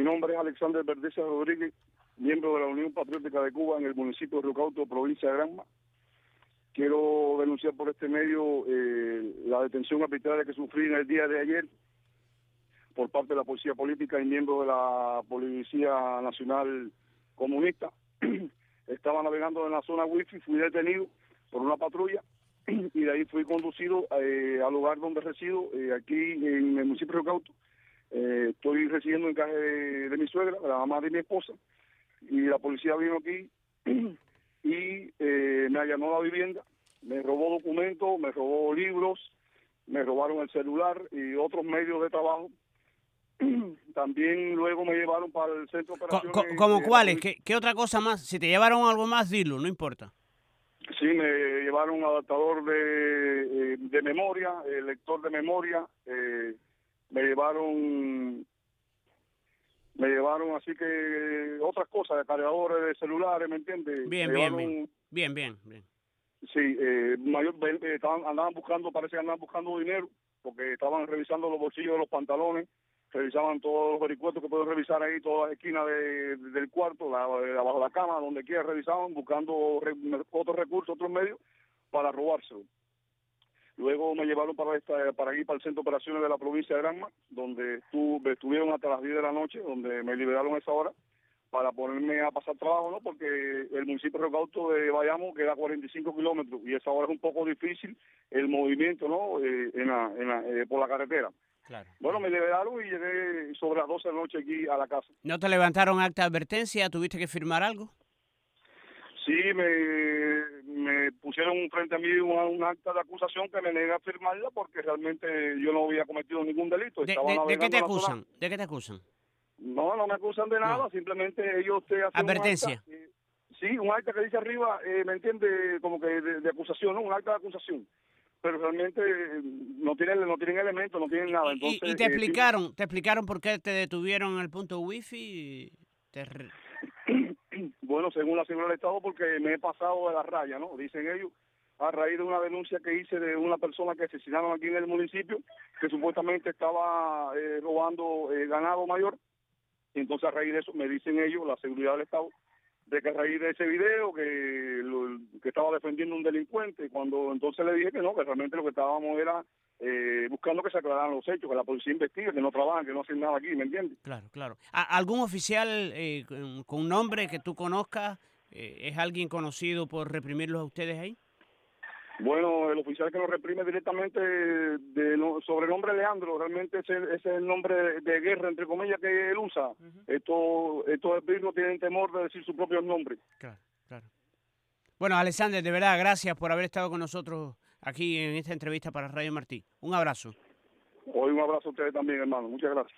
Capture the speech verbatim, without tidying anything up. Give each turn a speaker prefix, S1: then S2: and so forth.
S1: nombre es Alexander Verdeza Rodríguez, miembro de la Unión Patriótica de Cuba en el municipio de Río Cauto, provincia de Granma. Quiero denunciar por este medio eh, la detención arbitraria que sufrí en el día de ayer por parte de la Policía Política y miembro de la Policía Nacional Comunista. Estaba navegando en la zona wifi, fui detenido por una patrulla y de ahí fui conducido eh, al lugar donde resido, eh, aquí en el municipio de Río Cauto. Eh, estoy residiendo en casa de, de mi suegra, de la mamá de mi esposa, y la policía vino aquí y eh, me allanó la vivienda, me robó documentos, me robó libros, me robaron el celular y otros medios de trabajo. También luego me llevaron para el centro de operaciones.
S2: Co- ¿Cómo
S1: eh,
S2: cuáles? ¿Qué, ¿Qué otra cosa más? Si te llevaron algo más, dilo, no importa.
S1: Sí, me llevaron un adaptador de, eh, de memoria, eh, lector de memoria, eh, me llevaron, me llevaron así que otras cosas, cargadores de celulares, ¿me entiendes?
S2: Bien,
S1: Me
S2: bien,
S1: llevaron,
S2: bien, bien, bien, bien.
S1: Sí, eh, mayor, eh, estaban, andaban buscando, parece que andaban buscando dinero, porque estaban revisando los bolsillos de los pantalones, revisaban todos los vericuetos que pueden revisar ahí, todas las esquinas de, de, del cuarto, la, de abajo de la cama, donde quiera revisaban, buscando re, otros recursos, otros medios, para robárselo. Luego me llevaron para esta, para ir para el centro de operaciones de la provincia de Granma, donde estuve, estuvieron hasta las diez de la noche, donde me liberaron a esa hora, para ponerme a pasar trabajo, ¿no? Porque el municipio de Río Cauto de Bayamo queda a cuarenta y cinco kilómetros y esa hora es un poco difícil el movimiento, ¿no? Eh, en la, en la, eh, por la carretera.
S2: Claro.
S1: Bueno, me liberaron y llegué sobre las doce de la noche aquí a la casa.
S2: ¿No te levantaron acta de advertencia? ¿Tuviste que firmar algo?
S1: Sí, me, me pusieron frente a mí un, un acta de acusación que me negué a firmarla porque realmente yo no había cometido ningún delito.
S2: ¿De,
S1: Estaba
S2: de, de qué te
S1: navegando en la
S2: acusan?
S1: zona.
S2: ¿De qué te acusan?
S1: No, no me acusan de nada,
S2: No.
S1: simplemente ellos te hacen
S2: Advertencia.
S1: un acta. Eh, sí, un acta que dice arriba, eh, ¿me entiende? Como que de, de acusación, ¿no? Un acta de acusación. Pero realmente eh, no tienen no tienen elementos, no tienen nada.
S2: ¿Y,
S1: Entonces,
S2: y, y te
S1: eh,
S2: explicaron te explicaron por qué te detuvieron en el punto wifi? Te re-
S1: sí, bueno, según la seguridad del Estado, porque me he pasado de la raya, ¿no? Dicen ellos, a raíz de una denuncia que hice de una persona que asesinaron aquí en el municipio, que supuestamente estaba eh, robando eh, ganado mayor. Y entonces a raíz de eso me dicen ellos, la seguridad del Estado, de que a raíz de ese video que, lo, que estaba defendiendo un delincuente, cuando entonces le dije que no, que realmente lo que estábamos era eh, buscando que se aclararan los hechos, que la policía investigue, que no trabajan, que no hacen nada aquí, ¿me entiendes?
S2: Claro, claro. ¿A- ¿Algún oficial eh, con, con un nombre que tú conozcas? Eh, ¿Es alguien conocido por reprimirlos a ustedes ahí?
S1: Bueno, el oficial que lo reprime directamente de no, sobrenombre Leandro, realmente ese, ese es el nombre de, de guerra, entre comillas, que él usa. Uh-huh. Estos estos no tienen temor de decir su propio nombre.
S2: Claro, claro. Bueno, Alexander, de verdad, gracias por haber estado con nosotros aquí en esta entrevista para Radio Martí. Un abrazo.
S1: Hoy un abrazo a ustedes también, hermano. Muchas gracias.